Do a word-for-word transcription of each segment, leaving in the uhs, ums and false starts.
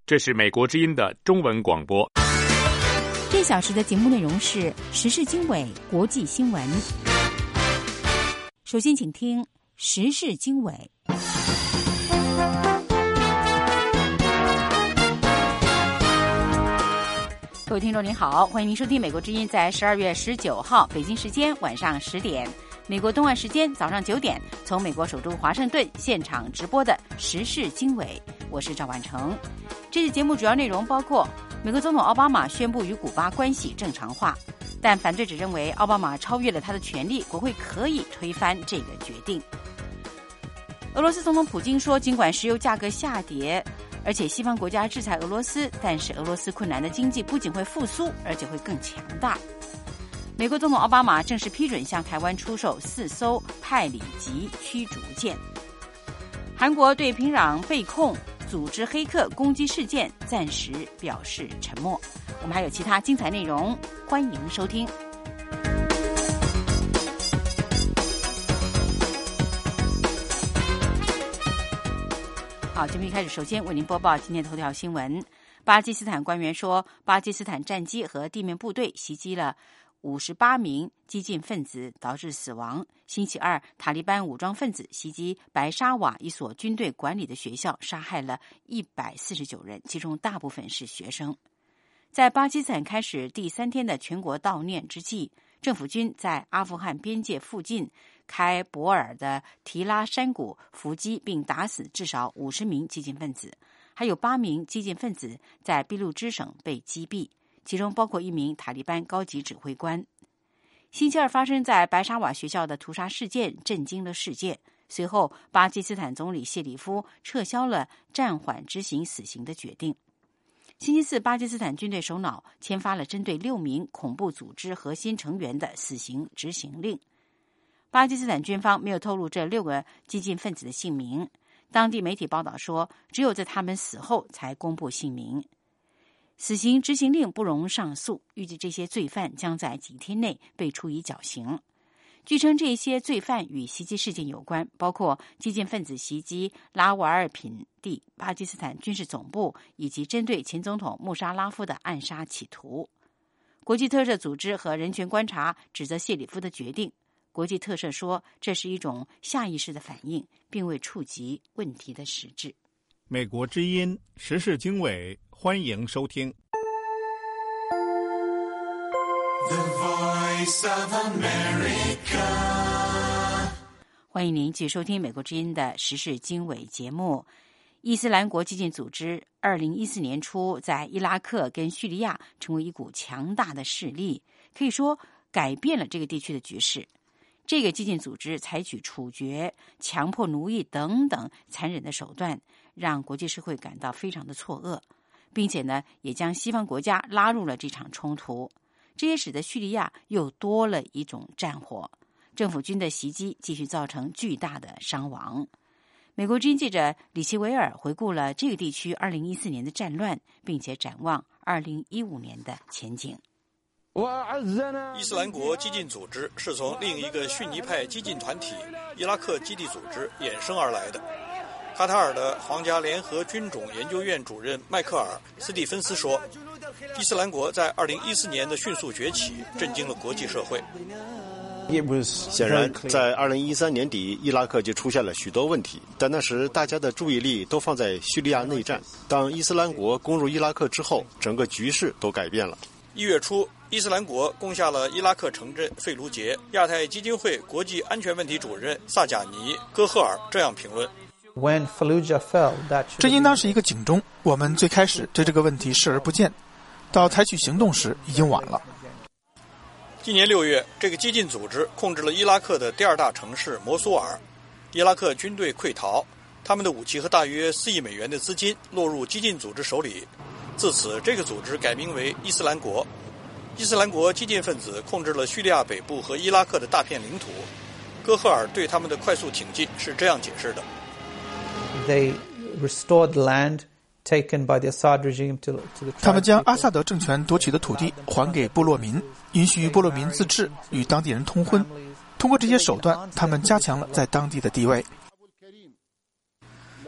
这是美国之音的中文广播。 这小时的节目内容是时事经纬国际新闻。首先请听时事经纬。各位听众您好，欢迎您收听美国之音在十二月十九号北京时间晚上十点，美国东岸时间早上九点，从美国首都华盛顿现场直播的时事经纬，我是赵婉成。这次节目主要内容包括美国总统奥巴马宣布与古巴关系正常化，但反对者认为奥巴马超越了他的权利，国会可以推翻这个决定。俄罗斯总统普京说，尽管石油价格下跌，而且西方国家制裁俄罗斯，但是俄罗斯困难的经济不仅会复苏，而且会更强大。美国总统奥巴马正式批准向台湾出售四艘派里级驱逐舰。韩国对平壤被控组织黑客攻击事件暂时表示沉默。我们还有其他精彩内容，欢迎收听。好，节目一开始，首先为您播报今天头条新闻。巴基斯坦官员说，巴基斯坦战机和地面部队袭击了五十八名激进分子，导致死亡。星期二，塔利班武装分子袭击白沙瓦一所军队管理的学校，杀害了一百四十九人，其中大部分是学生。在巴基斯坦开始第三天的全国悼念之际，政府军在阿富汗边界附近开伯尔的提拉山谷伏击并打死至少五十名激进分子，还有八名激进分子在俾路支省被击毙，其中包括一名塔利班高级指挥官。星期二发生在白沙瓦学校的屠杀事件震惊了世界，随后巴基斯坦总理谢里夫撤销了暂缓执行死刑的决定。星期四，巴基斯坦军队首脑签发了针对六名恐怖组织核心成员的死刑执行令。巴基斯坦军方没有透露这六个激进分子的姓名，当地媒体报道说，只有在他们死后才公布姓名。死刑执行令不容上诉，预计这些罪犯将在几天内被处以绞刑。据称，这些罪犯与袭击事件有关，包括激进分子袭击拉瓦尔品第巴基斯坦军事总部，以及针对前总统穆沙拉夫的暗杀企图。国际特赦组织和人权观察指责谢里夫的决定。国际特赦说，这是一种下意识的反应，并未触及问题的实质。 美国之音时事经纬，欢迎收听。 The Voice of America。 欢迎您继续收听美国之音的时事经纬节目。伊斯兰国激进组织二零一四年初在伊拉克跟叙利亚成为一股强大的势力，可以说改变了这个地区的局势。这个激进组织采取处决、强迫奴役等等残忍的手段，让国际社会感到非常的错愕，并且呢，也将西方国家拉入了这场冲突。这也使得叙利亚又多了一种战火，政府军的袭击继续造成巨大的伤亡。美国之音记者李奇维尔回顾了这个地区二零一四年的战乱，并且展望二零一五年的前景。 伊斯兰国激进组织是从另一个逊尼派激进团体伊拉克基地组织衍生而来的。卡塔尔的皇家联合军种研究院主任迈克尔·斯蒂芬斯说，伊斯兰国在二零一四年的迅速崛起震惊了国际社会。 显然，在二零一三年底，伊拉克就出现了许多问题，但那时大家的注意力都放在叙利亚内战。当伊斯兰国攻入伊拉克之后，整个局势都改变了。 一月初，伊斯兰国攻下了伊拉克城镇费卢杰。亚太基金会国际安全问题主任萨贾尼·戈赫尔这样评论： 这应当是一个警钟，我们最开始对这个问题视而不见，到采取行动时已经晚了。 今年六月，这个激进组织控制了伊拉克的第二大城市摩苏尔，伊拉克军队溃逃，他们的武器和大约四亿美元的资金落入激进组织手里。自此，这个组织改名为伊斯兰国。伊斯兰国激进分子控制了叙利亚北部和伊拉克的大片领土。戈赫尔对他们的快速挺进是这样解释的： They restored land taken by the Assad regime to, to the 他们将阿萨德政权夺取的土地还给部落民，允许部落民自治，与当地人通婚。通过这些手段，他们加强了在当地的地位。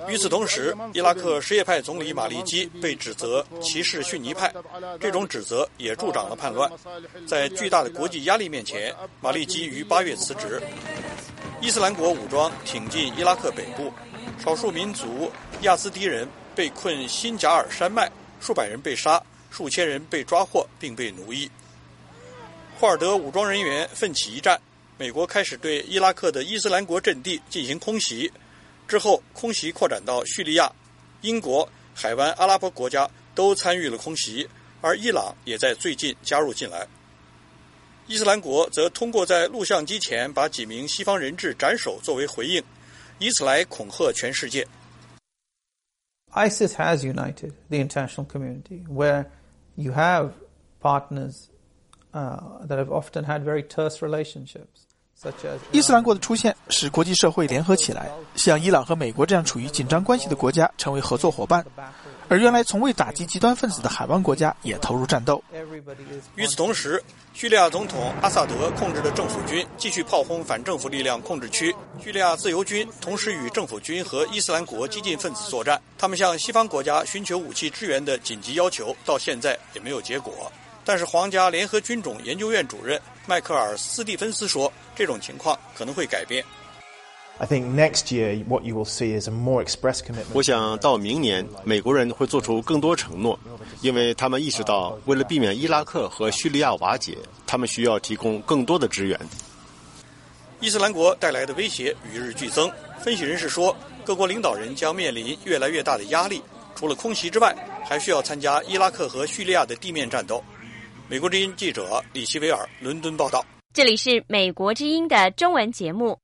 与此同时，伊拉克什叶派总理马利基被指责歧视逊尼派，这种指责也助长了叛乱。在巨大的国际压力面前，马利基于八月辞职。伊斯兰国武装挺进伊拉克北部，少数民族亚兹迪人被困辛贾尔山脉，数百人被杀，数千人被抓获并被奴役。霍尔德武装人员奋起一战，美国开始对伊拉克的伊斯兰国阵地进行空袭，之后空袭扩展到叙利亚，英国、海湾阿拉伯国家都参与了空袭，而伊朗也在最近加入进来。伊斯兰国则通过在录像机前把几名西方人质斩首作为回应，以此来恐吓全世界。 ISIS has united the international community, where you have partners uh, that have often had very terse relationships. 伊斯兰国的出现使国际社会联合起来，像伊朗和美国这样处于紧张关系的国家成为合作伙伴，而原来从未打击极端分子的海湾国家也投入战斗。 与此同时，叙利亚总统阿萨德控制的政府军继续炮轰反政府力量控制区，叙利亚自由军同时与政府军和伊斯兰国激进分子作战。他们向西方国家寻求武器支援的紧急要求到现在也没有结果。但是皇家联合军种研究院主任迈克尔·斯蒂芬斯说，这种情况可能会改变。 I think next year what you will see is a more express commitment. 我想到明年，美国人会做出更多承诺，因为他们意识到，为了避免伊拉克和叙利亚瓦解，他们需要提供更多的支援。 伊斯兰国带来的威胁与日俱增，分析人士说，各国领导人将面临越来越大的压力，除了空袭之外，还需要参加伊拉克和叙利亚的地面战斗。美国之音记者李希维尔伦敦报道。 这里是美国之音的中文节目。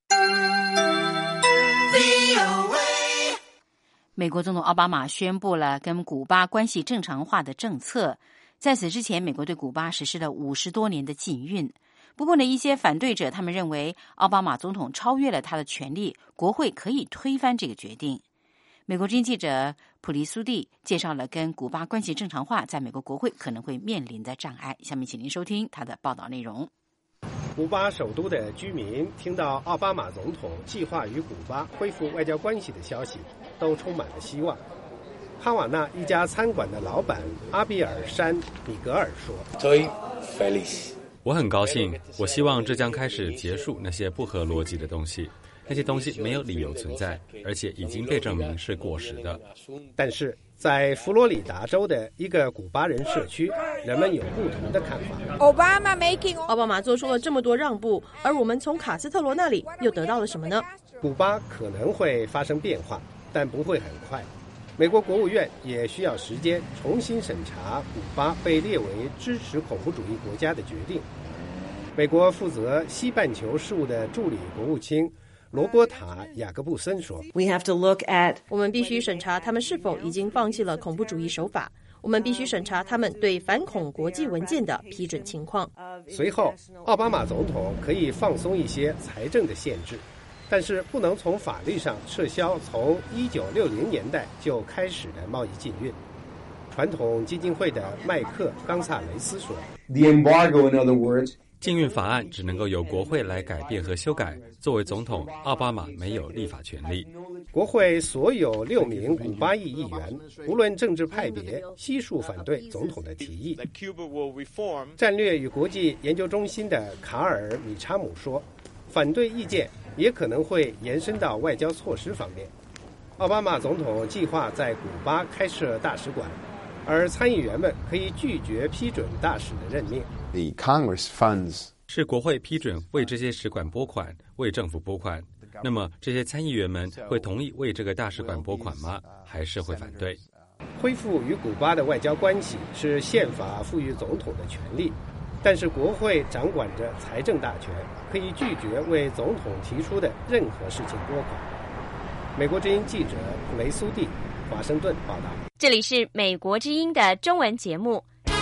美国总统奥巴马宣布了跟古巴关系正常化的政策。在此之前，美国对古巴实施了五十多年的禁运。不过呢，一些反对者他们认为奥巴马总统超越了他的权利，国会可以推翻这个决定。美国之音记者普利苏蒂介绍了跟古巴关系正常化在美国国会可能会面临的障碍。下面请您收听他的报道内容。 古巴首都的居民听到奥巴马总统计划与古巴恢复外交关系的消息，都充满了希望。哈瓦那一家餐馆的老板阿比尔山米格尔说：“ 我很高兴，我希望这将开始结束那些不合逻辑的东西。那些东西没有理由存在，而且已经被证明是过时的。” 但是在佛罗里达州的一个古巴人社区，人们有不同的看法。 奥巴马做出了这么多让步，而我们从卡斯特罗那里又得到了什么呢？ 古巴可能会发生变化，但不会很快。美国国务院也需要时间重新审查古巴被列为支持恐怖主义国家的决定。美国负责西半球事务的助理国务卿罗伯塔·雅各布森说：“ 我们必须审查他们是否已经放弃了恐怖主义手法。我们必须审查他们对反恐国际文件的批准情况。” 随后，奥巴马总统可以放松一些财政的限制，但是不能从法律上撤销从一九六零年代就开始的贸易禁运。传统基金会的麦克·冈萨雷斯说 ：“The embargo, in other words.” 禁运法案只能够由国会来改变和修改。作为总统，奥巴马没有立法权利。 国会所有六名古巴裔议员，无论政治派别，悉数反对总统的提议。战略与国际研究中心的卡尔·米查姆说，反对意见也可能会延伸到外交措施方面。奥巴马总统计划在古巴开设大使馆，而参议员们可以拒绝批准大使的任命。 The Congress funds 是国会批准为这些使馆拨款，为政府拨款。那么这些参议员们会同意为这个大使馆拨款吗？还是会反对？ 恢复与古巴的外交关系是宪法赋予总统的权利，但是国会掌管着财政大权，可以拒绝为总统提出的任何事情拨款。美国之音记者普雷苏蒂，华盛顿报道。 这里是美国之音的中文节目。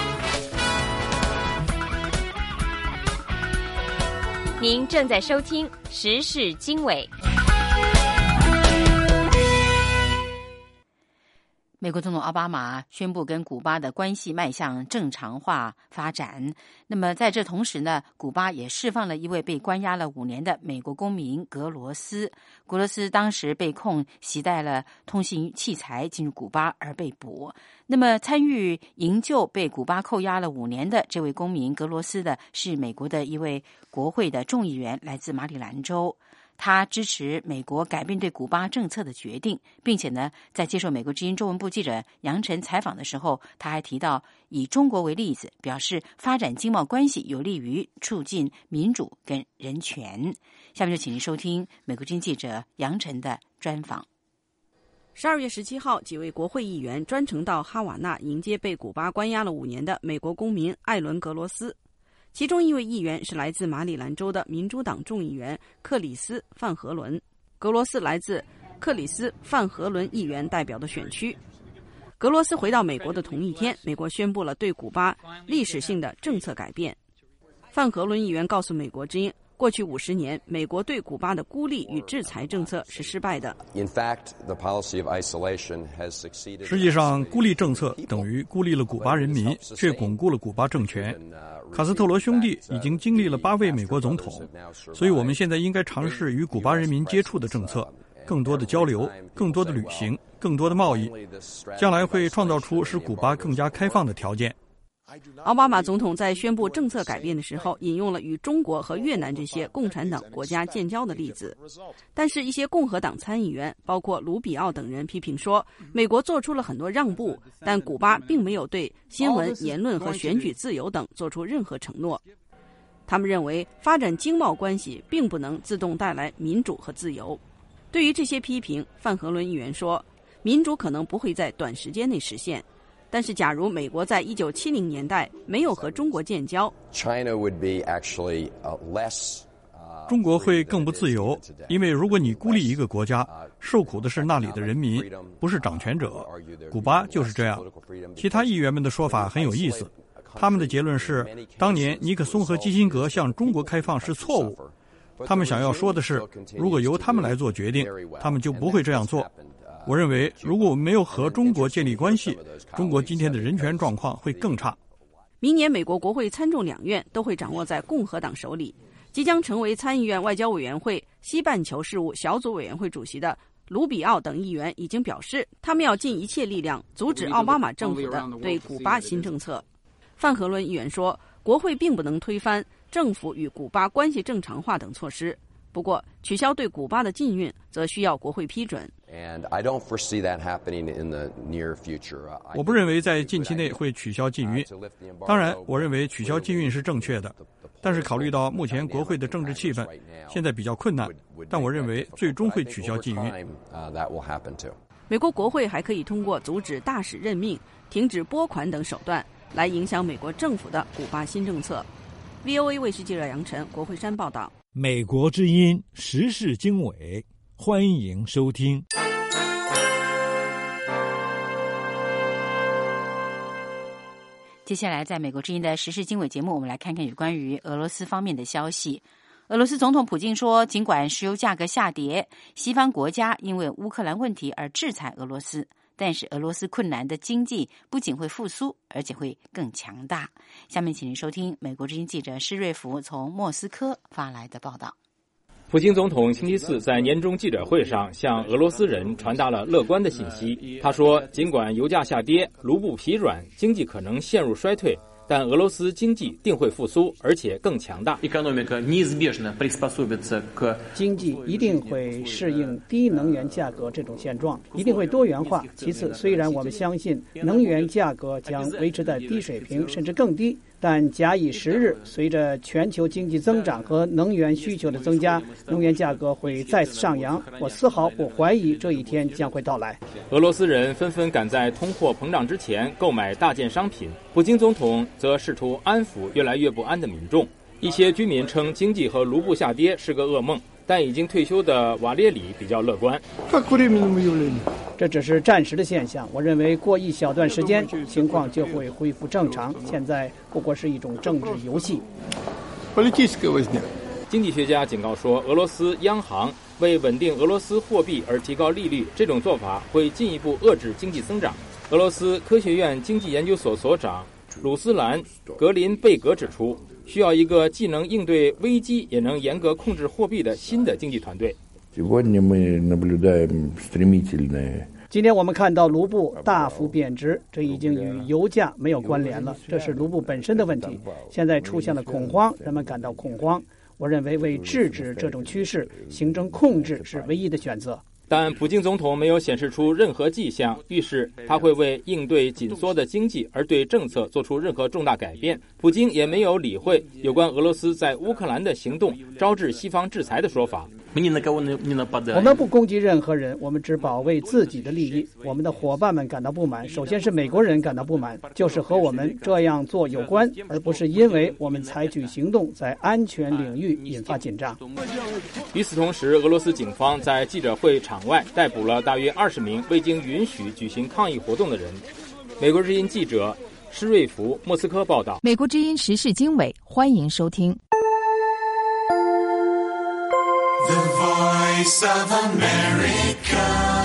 您正在收听时事经纬。 美国总统奥巴马宣布跟古巴的关系迈向正常化发展。那么在这同时呢，古巴也释放了一位被关押了五年的美国公民格罗斯。格罗斯当时被控携带了通信器材进入古巴而被捕。那么参与营救被古巴扣押了五年的这位公民格罗斯的是美国的一位国会的众议员，来自马里兰州。他支持美国改变对古巴政策的决定，并且呢，在接受美国之音中文部记者杨晨采访的时候，他还提到以中国为例子，表示发展经贸关系有利于促进民主跟人权。下面就请您收听美国之音记者杨晨的专访。 十二月十七号，几位国会议员专程到哈瓦那迎接被古巴关押了五年的美国公民艾伦·格罗斯。其中一位议员是来自马里兰州的民主党众议员克里斯·范荷伦。格罗斯来自克里斯·范荷伦议员代表的选区。格罗斯回到美国的同一天，美国宣布了对古巴历史性的政策改变。范荷伦议员告诉美国之音，过去五十年，美国对古巴的孤立与制裁政策是失败的。 实际上，孤立政策等于孤立了古巴人民，却巩固了古巴政权。卡斯特罗兄弟已经经历了八位美国总统，所以我们现在应该尝试与古巴人民接触的政策，更多的交流，更多的旅行，更多的贸易，将来会创造出使古巴更加开放的条件。 奥巴马总统在宣布政策改变的时候，引用了与中国和越南这些共产党国家建交的例子。但是，一些共和党参议员，包括卢比奥等人批评说，美国做出了很多让步，但古巴并没有对新闻、言论和选举自由等做出任何承诺。他们认为，发展经贸关系并不能自动带来民主和自由。对于这些批评，范荷伦议员说，民主可能不会在短时间内实现。但是，假如美国在一九七零年代没有和中国建交， 中国会更不自由，因为如果你孤立一个国家，受苦的是那里的人民，不是掌权者。古巴就是这样。其他议员们的说法很有意思，他们的结论是，当年尼克松和基辛格向中国开放是错误。他们想要说的是，如果由他们来做决定，他们就不会这样做。我认为，如果我们没有和中国建立关系，中国今天的人权状况会更差。 明年美国国会参众两院都会掌握在共和党手里。即将成为参议院外交委员会西半球事务小组委员会主席的卢比奥等议员已经表示，他们要尽一切力量阻止奥巴马政府的对古巴新政策。范荷伦议员说，国会并不能推翻政府与古巴关系正常化等措施。不过，取消对古巴的禁运则需要国会批准。 我不认为在近期内会取消禁运。当然，我认为取消禁运是正确的。但是考虑到目前国会的政治气氛，现在比较困难，但我认为最终会取消禁运。 美国国会还可以通过阻止大使任命、停止拨款等手段来影响美国政府的古巴新政策。V O A 卫视记者杨晨，国会山报道。 美国之音时事经纬，欢迎收听。 接下来，在美国之音的时事经纬节目，我们来看看有关于俄罗斯方面的消息。俄罗斯总统普京说，尽管石油价格下跌，西方国家因为乌克兰问题而制裁俄罗斯，但是俄罗斯困难的经济不仅会复苏，而且会更强大。下面请您收听美国之音记者施瑞福从莫斯科发来的报道。 普京总统星期四在年终记者会上向俄罗斯人传达了乐观的信息。他说，尽管油价下跌，卢布疲软，经济可能陷入衰退，但俄罗斯经济定会复苏，而且更强大。 经济一定会适应低能源价格这种现状，一定会多元化。其次，虽然我们相信能源价格将维持在低水平，甚至更低，但假以时日，随着全球经济增长和能源需求的增加，能源价格会再次上扬。我丝毫不怀疑这一天将会到来。 俄罗斯人纷纷赶在通货膨胀之前购买大件商品，普京总统则试图安抚越来越不安的民众。一些居民称经济和卢布下跌是个噩梦，但已经退休的瓦列里比较乐观。 这只是暂时的现象，我认为过一小段时间情况就会恢复正常，现在不过是一种政治游戏。 经济学家警告说，俄罗斯央行为稳定俄罗斯货币而提高利率，这种做法会进一步遏制经济增长。 俄罗斯科学院经济研究所所长鲁斯兰·格林贝格指出，需要一个既能应对危机也能严格控制货币的新的经济团队。 今天我们看到卢布大幅贬值，这已经与油价没有关联了，这是卢布本身的问题。现在出现了恐慌，人们感到恐慌。我认为为制止这种趋势，行政控制是唯一的选择。 但普京总统没有显示出任何迹象，预示他会为应对紧缩的经济而对政策做出任何重大改变。普京也没有理会有关俄罗斯在乌克兰的行动招致西方制裁的说法。 我们不攻击任何人，我们只保卫自己的利益。我们的伙伴们感到不满，首先是美国人感到不满，就是和我们这样做有关，而不是因为我们采取行动在安全领域引发紧张。 与此同时，俄罗斯警方在记者会场外逮捕了大约二十名未经允许举行抗议活动的人。美国之音记者施瑞福，莫斯科报道。 美国之音时事经纬，欢迎收听。 The Voice of America。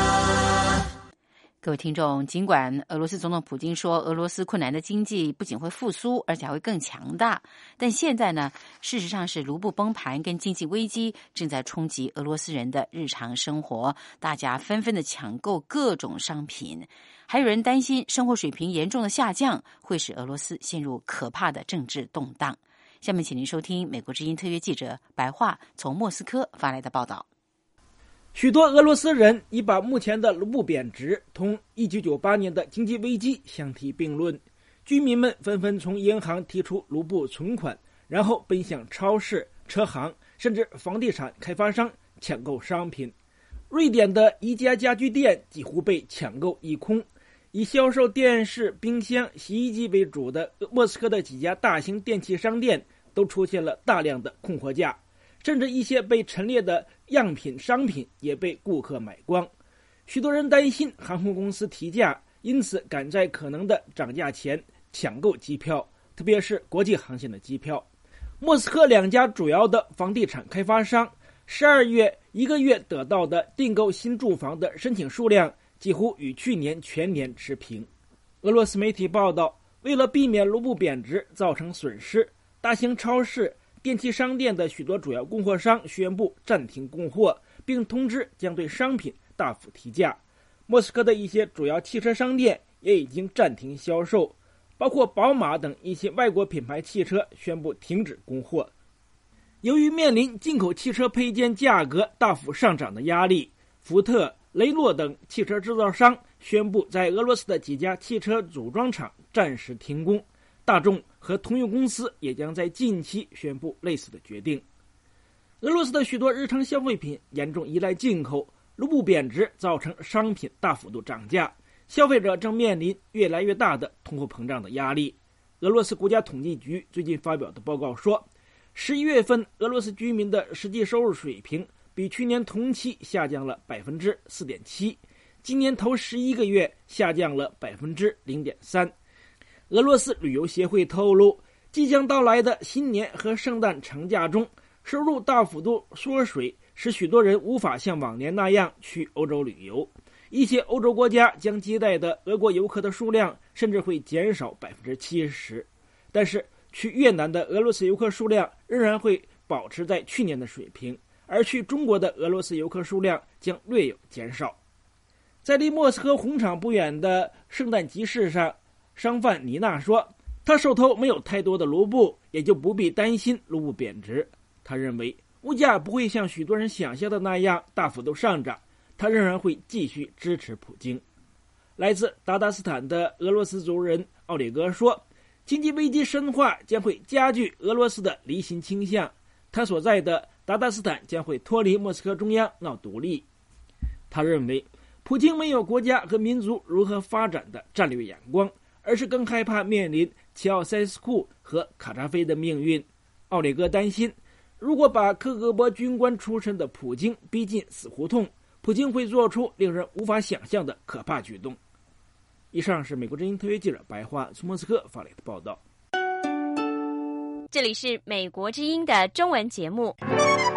各位听众，尽管俄罗斯总统普京说俄罗斯困难的经济不仅会复苏，而且还会更强大，但现在呢，事实上是卢布崩盘跟经济危机正在冲击俄罗斯人的日常生活，大家纷纷的抢购各种商品，还有人担心生活水平严重的下降会使俄罗斯陷入可怕的政治动荡。下面请您收听美国之音特约记者白桦从莫斯科发来的报道。 许多俄罗斯人已把目前的卢布贬值同一九九八年的经济危机相提并论，居民们纷纷从银行提出卢布存款，然后奔向超市、车行甚至房地产开发商抢购商品。瑞典的一家家居店几乎被抢购一空，以销售电视、冰箱、洗衣机为主的莫斯科的几家大型电器商店都出现了大量的空货架，甚至一些被陈列的样品商品也被顾客买光。许多人担心航空公司提价，因此赶在可能的涨价前抢购机票，特别是国际航线的机票。莫斯科两家主要的房地产开发商十二月一个月得到的订购新住房的申请数量几乎与去年全年持平。俄罗斯媒体报道，为了避免卢布贬值造成损失，大型超市、电器商店的许多主要供货商宣布暂停供货，并通知将对商品大幅提价。莫斯科的一些主要汽车商店也已经暂停销售，包括宝马等一些外国品牌汽车宣布停止供货。由于面临进口汽车配件价格大幅上涨的压力，福特、雷诺等汽车制造商宣布在俄罗斯的几家汽车组装厂暂时停工。大众和通用公司也将在近期宣布类似的决定。俄罗斯的许多日常消费品严重依赖进口，卢布贬值造成商品大幅度涨价，消费者正面临越来越大的通货膨胀的压力。俄罗斯国家统计局最近发表的报告说，十一月份俄罗斯居民的实际收入水平比去年同期下降了 百分之四点七， 今年头十一个月下降了 百分之零点三。俄罗斯旅游协会透露，即将到来的新年和圣诞长假中，收入大幅度缩水，使许多人无法像往年那样去欧洲旅游。一些欧洲国家将接待的俄国游客的数量甚至会减少 百分之七十， 但是去越南的俄罗斯游客数量仍然会保持在去年的水平，而去中国的俄罗斯游客数量将略有减少。在离莫斯科红场不远的圣诞集市上，商贩妮娜说，他手头没有太多的卢布，也就不必担心卢布贬值。他认为物价不会像许多人想象的那样大幅度上涨，他仍然会继续支持普京。来自达达斯坦的俄罗斯族人奥列格说，经济危机深化将会加剧俄罗斯的离心倾向，他所在的达达斯坦将会脱离莫斯科中央闹独立。他认为普京没有国家和民族如何发展的战略眼光，而是更害怕面临齐奥塞斯库和卡扎菲的命运。奥列戈担心，如果把克格勃军官出身的普京逼进死胡同，普京会做出令人无法想象的可怕举动。以上是美国之音特约记者白桦从莫斯科发来的报道。 这里是美国之音的中文节目。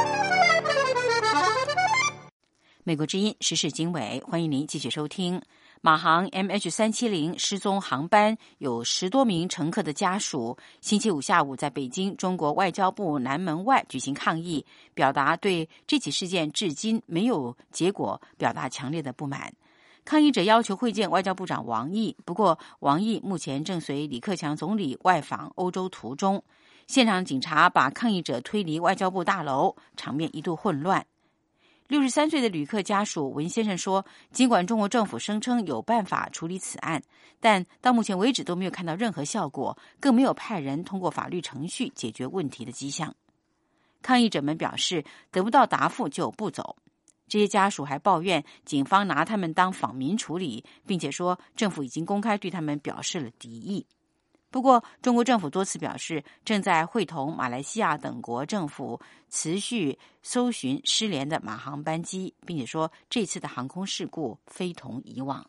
美国之音时事经纬，欢迎您继续收听。 马航 M H 三七零 失踪航班有十多名乘客的家属，星期五下午在北京中国外交部南门外举行抗议，表达对这起事件至今没有结果表达强烈的不满。抗议者要求会见外交部长王毅，不过王毅目前正随李克强总理外访欧洲途中。现场警察把抗议者推离外交部大楼，场面一度混乱。六十三岁的旅客家属文先生说，尽管中国政府声称有办法处理此案，但到目前为止都没有看到任何效果，更没有派人通过法律程序解决问题的迹象。抗议者们表示，得不到答复就不走。这些家属还抱怨警方拿他们当访民处理，并且说政府已经公开对他们表示了敌意。不过，中国政府多次表示，正在会同马来西亚等国政府持续搜寻失联的马航班机，并且说这次的航空事故非同以往。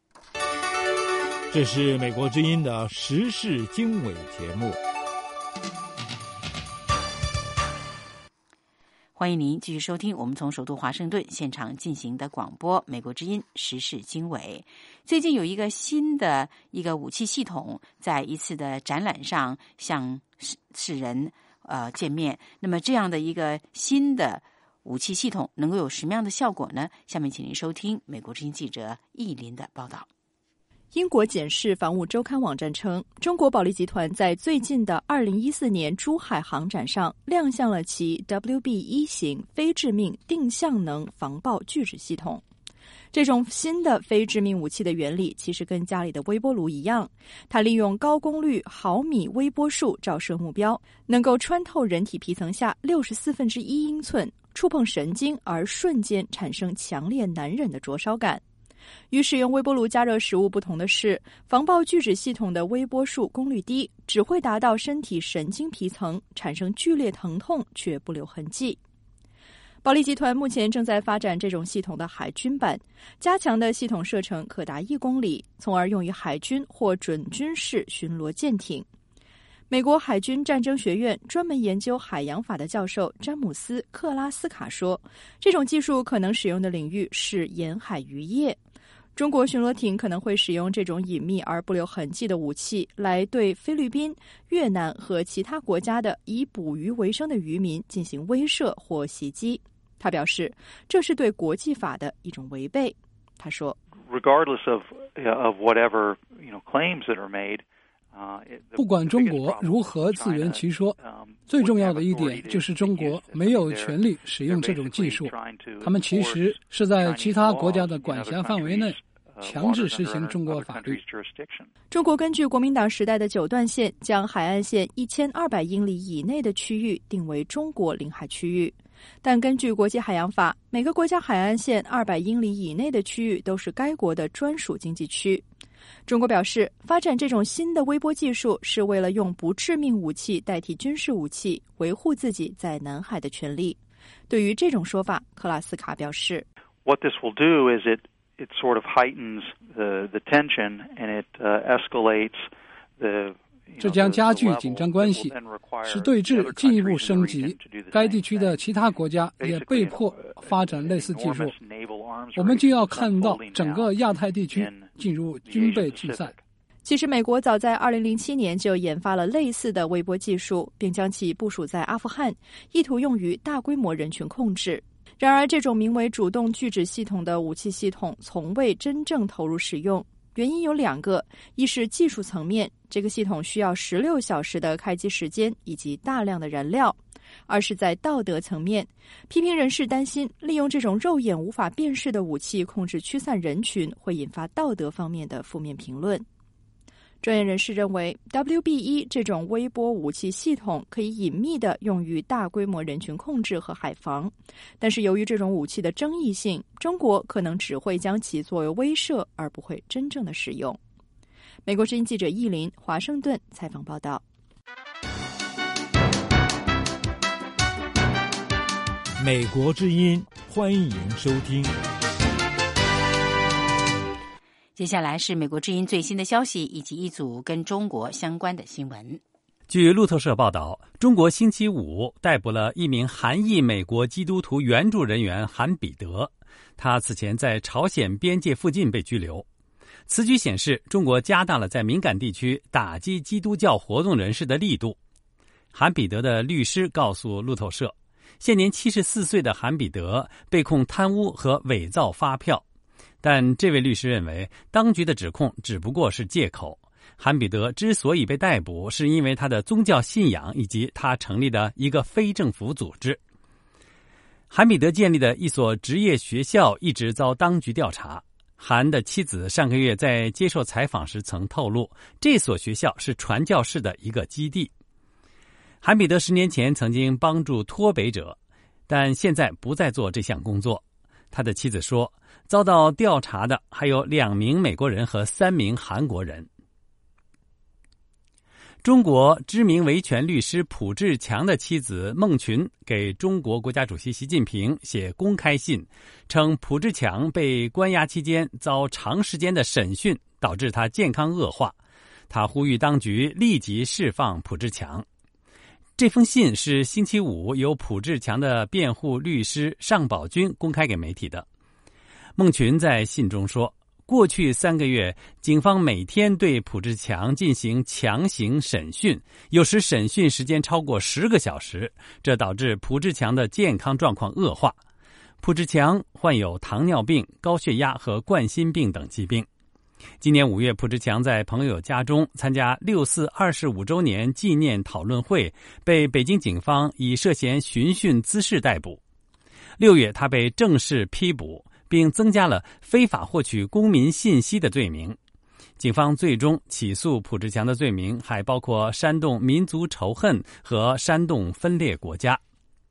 这是美国之音的时事经纬节目。 欢迎您继续收听我们从首都华盛顿现场进行的广播美国之音时事经纬。最近有一个新的一个武器系统在一次的展览上向世人呃见面，那么这样的一个新的武器系统能够有什么样的效果呢？下面请您收听美国之音记者易林的报道。 英国简氏防务周刊网站称，中国保利集团在最近的二零一四年珠海航展上亮相了其 W B 一 型非致命定向能防爆拒止系统。这种新的非致命武器的原理其实跟家里的微波炉一样，它利用高功率毫米微波束照射目标，能够穿透人体皮层下六十四分之一英寸，触碰神经而瞬间产生强烈难忍的灼烧感。与使用微波炉加热食物不同的是，防爆拒止系统的微波束功率低，只会达到身体神经皮层，产生剧烈疼痛却不留痕迹。保利集团目前正在发展这种系统的海军版，加强的系统射程可达一公里，从而用于海军或准军事巡逻舰艇。美国海军战争学院专门研究海洋法的教授詹姆斯·克拉斯卡说，这种技术可能使用的领域是沿海渔业。中国巡逻艇可能会使用这种隐秘而不留痕迹的武器来对菲律宾、越南和其他国家的以捕鱼为生的渔民进行威慑或袭击。他表示，这是对国际法的一种违背。他说 ，Regardless of of whatever you know claims that are made， 不管中国如何自圆其说，最重要的一点就是中国没有权利使用这种技术。他们其实是在其他国家的管辖范围内强制实行中国法律。 中国根据国民党时代的九段线，将海岸线一千二百英里以内的区域定为中国领海区域。但根据国际海洋法，每个国家海岸线二百英里以内的区域都是该国的专属经济区。中国表示，发展这种新的微波技术是为了用不致命武器代替军事武器，维护自己在南海的权利。对于这种说法，克拉斯卡表示 ，What this will do is it it sort of heightens the the tension and it uh, escalates the。 这将加剧紧张关系，使对峙进一步升级。该地区的其他国家也被迫发展类似技术。我们就要看到整个亚太地区进入军备竞赛。 其实，美国早在二零零七年就研发了类似的微波技术，并将其部署在阿富汗，意图用于大规模人群控制。然而，这种名为主动拒止系统的武器系统从未真正投入使用。原因有两个，一是技术层面，这个系统需要十六小时的开机时间以及大量的燃料；二是在道德层面，批评人士担心利用这种肉眼无法辨识的武器控制驱散人群会引发道德方面的负面评论。专业人士认为 W B 一 这种微波武器系统可以隐秘地用于大规模人群控制和海防，但是由于这种武器的争议性，中国可能只会将其作为威慑，而不会真正的使用。美国之音记者易林，华盛顿采访报道。 美国之音，欢迎收听。 接下来是美国之音最新的消息，以及一组跟中国相关的新闻。 据路透社报道，中国星期五逮捕了一名韩裔美国基督徒援助人员韩彼得，他此前在朝鲜边界附近被拘留。 此举显示中国加大了在敏感地区打击基督教活动人士的力度。韩彼得的律师告诉路透社，现年七十四岁的韩彼得被控贪污和伪造发票，但这位律师认为当局的指控只不过是借口。韩彼得之所以被逮捕，是因为他的宗教信仰以及他成立的一个非政府组织。韩彼得建立的一所职业学校一直遭当局调查。韩的妻子上个月在接受采访时曾透露，这所学校是传教士的一个基地。韩彼得十年前曾经帮助脱北者，但现在不再做这项工作。他的妻子说，遭到调查的还有两名美国人和三名韩国人。中国知名维权律师朴志强的妻子孟群给中国国家主席习近平写公开信，称朴志强被关押期间遭长时间的审讯，导致他健康恶化。他呼吁当局立即释放朴志强。这封信是星期五由朴志强的辩护律师尚宝军公开给媒体的。孟群在信中说，过去三个月，警方每天对朴志强进行强行审讯，有时审讯时间超过十个小时，这导致朴志强的健康状况恶化。朴志强患有糖尿病、高血压和冠心病等疾病。今年五月，朴志强在朋友家中参加六四二十五周年纪念讨论会，被北京警方以涉嫌寻衅滋事逮捕。六月，他被正式批捕，并增加了非法获取公民信息的罪名。警方最终起诉朴志强的罪名还包括煽动民族仇恨和煽动分裂国家。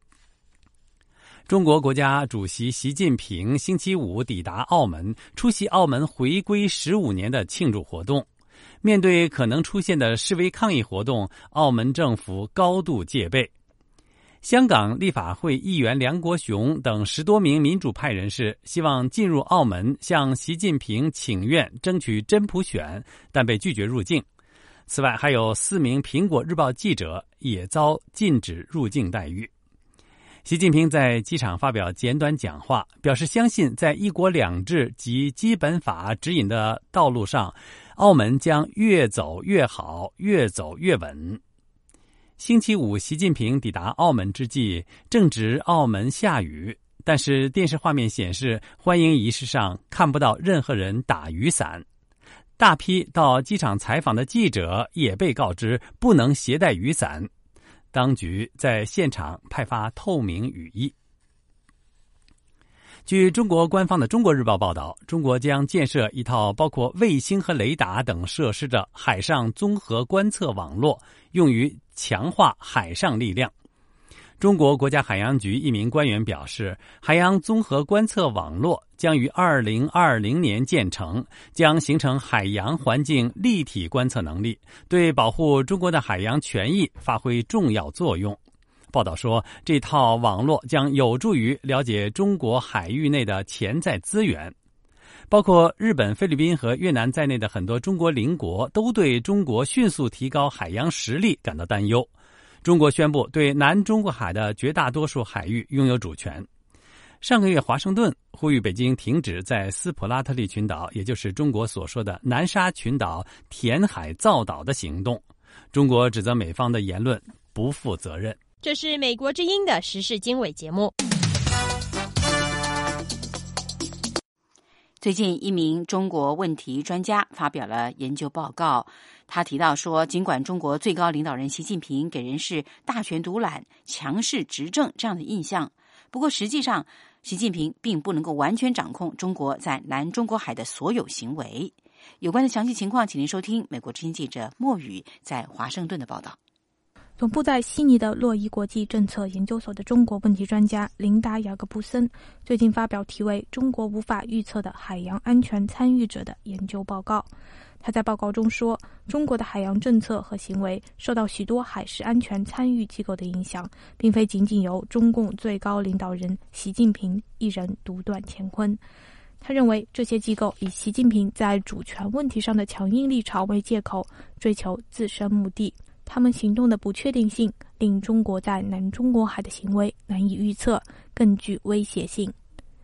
中国国家主席习近平星期五抵达澳门，出席澳门回归十五年的庆祝活动。面对可能出现的示威抗议活动，澳门政府高度戒备。香港立法会议员梁国雄等十多名民主派人士希望进入澳门向习近平请愿争取真普选，但被拒绝入境。此外，还有四名苹果日报记者也遭禁止入境待遇。习近平在机场发表简短讲话，表示相信在一国两制及基本法指引的道路上，澳门将越走越好，越走越稳。星期五，习近平抵达澳门之际，正值澳门下雨，但是电视画面显示，欢迎仪式上看不到任何人打雨伞。大批到机场采访的记者也被告知不能携带雨伞。当局在现场派发透明雨衣。据中国官方的《中国日报》报道，中国将建设一套包括卫星和雷达等设施的海上综合观测网络，用于强化海上力量。中国国家海洋局一名官员表示，海洋综合观测网络将于二零二零年建成，将形成海洋环境立体观测能力，对保护中国的海洋权益发挥重要作用。报道说，这套网络将有助于了解中国海域内的潜在资源。包括日本、菲律宾和越南在内的很多中国邻国都对中国迅速提高海洋实力感到担忧。中国宣布对南中国海的绝大多数海域拥有主权。上个月，华盛顿呼吁北京停止在斯普拉特利群岛，也就是中国所说的南沙群岛填海造岛的行动。中国指责美方的言论不负责任。 这是美国之音的时事经纬节目。 最近，一名中国问题专家发表了研究报告。他提到说，尽管中国最高领导人习近平给人是大权独揽、强势执政这样的印象，不过实际上，习近平并不能够完全掌控中国在南中国海的所有行为。有关的详细情况，请您收听美国之音记者莫宇在华盛顿的报道。 总部在悉尼的洛伊国际政策研究所的中国问题专家琳达·雅各布森最近发表题为《中国无法预测的海洋安全参与者》的研究报告。他在报告中说，中国的海洋政策和行为受到许多海事安全参与机构的影响，并非仅仅由中共最高领导人习近平一人独断乾坤。他认为这些机构以习近平在主权问题上的强硬立场为借口，追求自身目的。他们行动的不确定性令中国在南中国海的行为难以预测，更具威胁性。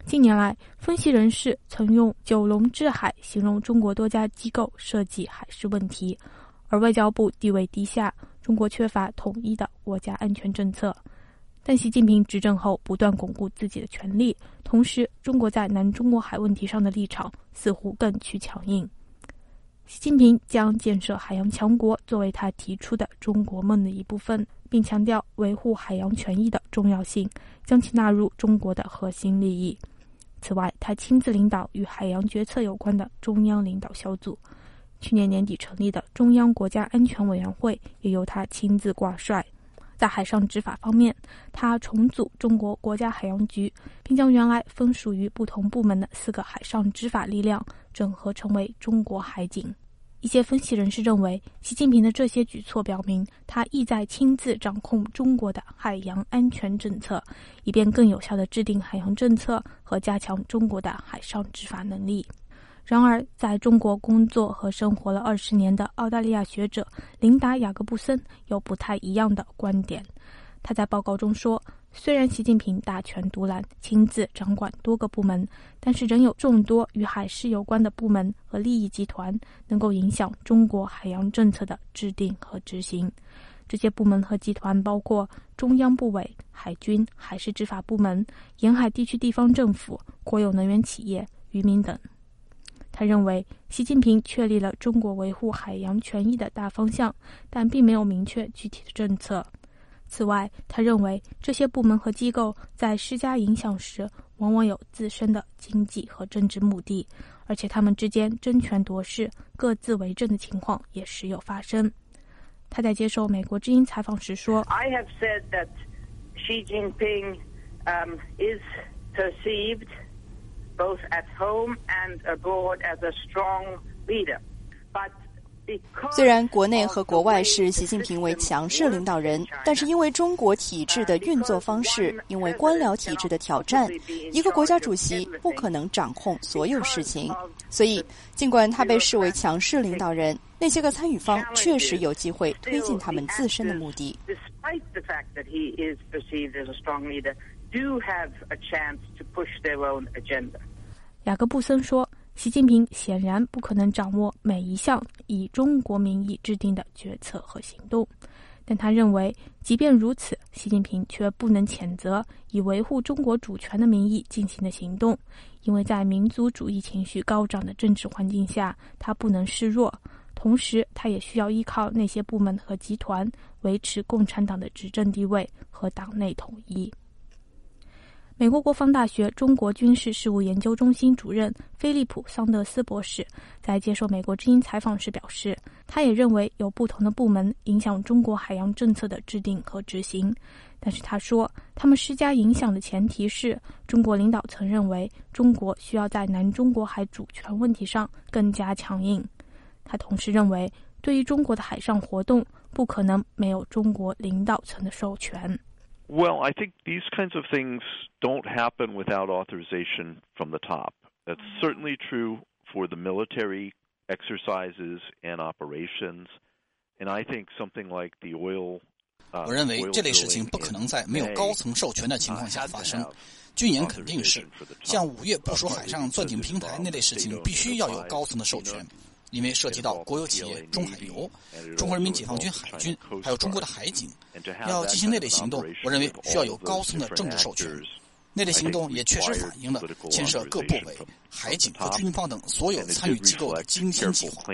近年来，分析人士曾用九龙之海形容中国多家机构涉及海事问题，而外交部地位低下，中国缺乏统一的国家安全政策。但习近平执政后不断巩固自己的权力，同时中国在南中国海问题上的立场似乎更趋强硬。习近平将建设海洋强国作为他提出的中国梦的一部分，并强调维护海洋权益的重要性，将其纳入中国的核心利益。此外，他亲自领导与海洋决策有关的中央领导小组，去年年底成立的中央国家安全委员会也由他亲自挂帅。在海上执法方面，他重组中国国家海洋局，并将原来分属于不同部门的四个海上执法力量整合成为中国海警。一些分析人士认为，习近平的这些举措表明他意在亲自掌控中国的海洋安全政策，以便更有效地制定海洋政策和加强中国的海上执法能力。然而，在中国工作和生活了二十年的澳大利亚学者琳达·雅各布森有不太一样的观点。他在报告中说，虽然习近平大权独揽，亲自掌管多个部门，但是仍有众多与海事有关的部门和利益集团能够影响中国海洋政策的制定和执行。这些部门和集团包括中央部委、海军、海事执法部门、沿海地区地方政府、国有能源企业、渔民等。他认为，习近平确立了中国维护海洋权益的大方向，但并没有明确具体的政策。此外，他认为这些部门和机构在施加影响时，往往有自身的经济和政治目的，而且他们之间争权夺势、各自为政的情况也时有发生。他在接受美国之音采访时说 I have said that Xi Jinping um, is perceived both at home and abroad as a strong leader. But 虽然国内和国外视习近平为强势领导人，但是因为中国体制的运作方式，因为官僚体制的挑战，一个国家主席不可能掌控所有事情。所以，尽管他被视为强势领导人，那些个参与方确实有机会推进他们自身的目的。 Despite the fact that he is perceived as a strong leader, do have a chance to push their own agenda. 雅各布森说，习近平显然不可能掌握每一项以中国名义制定的决策和行动，但他认为，即便如此，习近平却不能谴责以维护中国主权的名义进行的行动，因为在民族主义情绪高涨的政治环境下，他不能示弱。同时，他也需要依靠那些部门和集团维持共产党的执政地位和党内统一。美国国防大学中国军事事务研究中心主任菲利普·桑德斯博士在接受美国之音采访时表示，他也认为有不同的部门影响中国海洋政策的制定和执行，但是他说，他们施加影响的前提是中国领导层认为中国需要在南中国海主权问题上更加强硬。他同时认为，对于中国的海上活动，不可能没有中国领导层的授权。 Well, I think these kinds of things don't happen without authorization from the top. That's certainly true for the military exercises and operations. And I think something like the oil, uh, 我认为这类事情不可能在没有高层授权的情况下发生。军演肯定是，像五月部署海上钻井平台那类事情，必须要有高层的授权。因为涉及到国有企业中海油、中国人民解放军海军，还有中国的海警，要进行那类行动，我认为需要有高层的政治授权。那类行动也确实反映了牵涉各部委、海警和军方等所有参与机构的精心计划。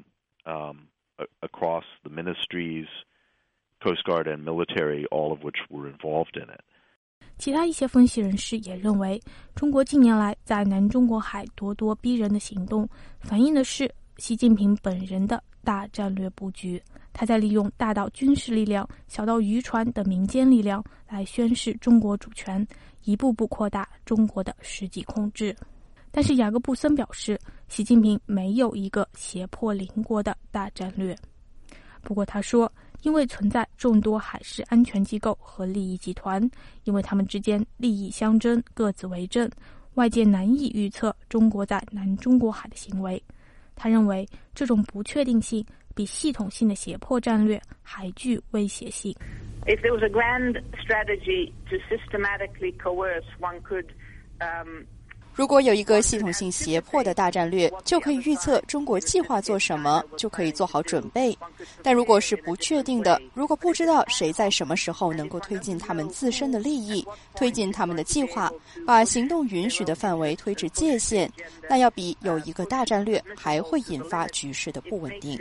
Across the ministries, Coast Guard and military, all of which were involved in it. 其他一些分析人士也认为，中国近年来在南中国海咄咄逼人的行动，反映的是习近平本人的大战略布局。他在利用大到军事力量、小到渔船等民间力量来宣示中国主权，一步步扩大中国的实际控制。但是雅各布森表示，习近平没有一个胁迫邻国的大战略。不过他说，因为存在众多海事安全机构和利益集团，因为他们之间利益相争，各自为政，外界难以预测中国在南中国海的行为。他认为这种不确定性比系统性的胁迫战略还具威胁性。 If there was a grand strategy to systematically coerce, one could um, 如果有一个系统性胁迫的大战略，就可以预测中国计划做什么，就可以做好准备。但如果是不确定的，如果不知道谁在什么时候能够推进他们自身的利益，推进他们的计划，把行动允许的范围推至界限，那要比有一个大战略还会引发局势的不稳定。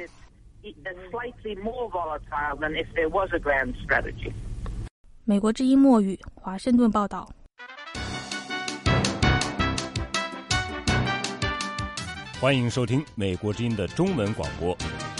美国之音墨语，华盛顿报道。 欢迎收听美国之音的中文广播。